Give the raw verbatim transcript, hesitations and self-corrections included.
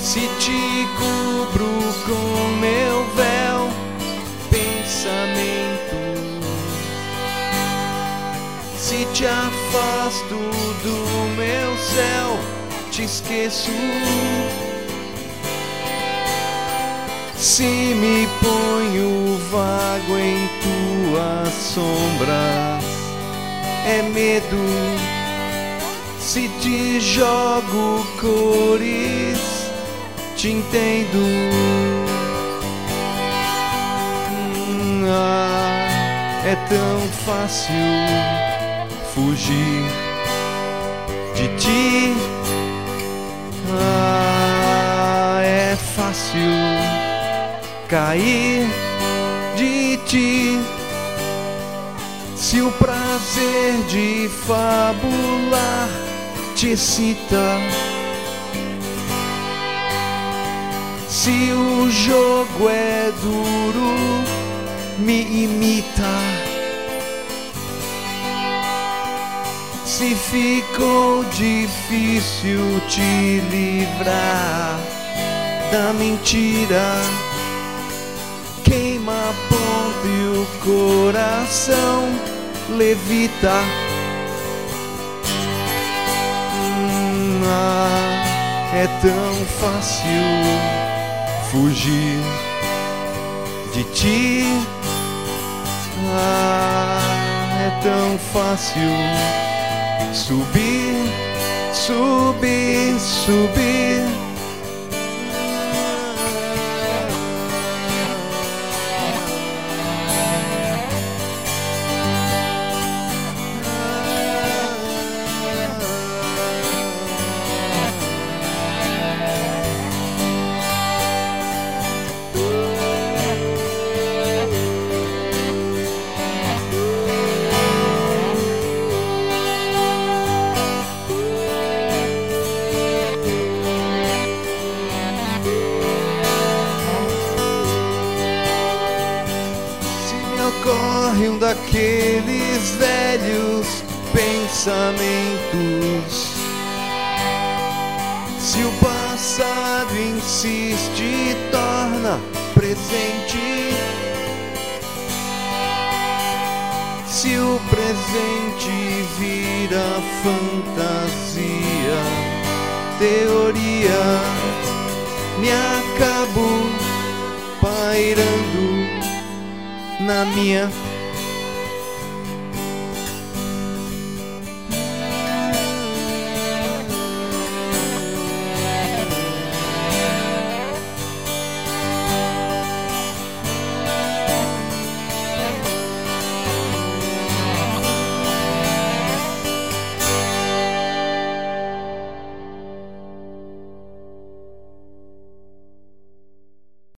Se te cubro com meu véu, pensamento, se te afasto do meu céu, te esqueço. Se me ponho vago em tuas sombras, é medo. Se te jogo cores, te entendo. Hum, ah, é tão fácil fugir de ti. Ah, é fácil cair de ti. Se o prazer de fabular te excita, se o jogo é duro, me imita. Se ficou difícil te livrar da mentira, queima a ponta e o coração levita. Hum, ah, é tão fácil fugir de ti. Ah, é tão fácil subir, subir, subir. Ocorre um daqueles velhos pensamentos. Se o passado insiste e torna presente, se o presente vira fantasia, teoria, me acabo pairando na minha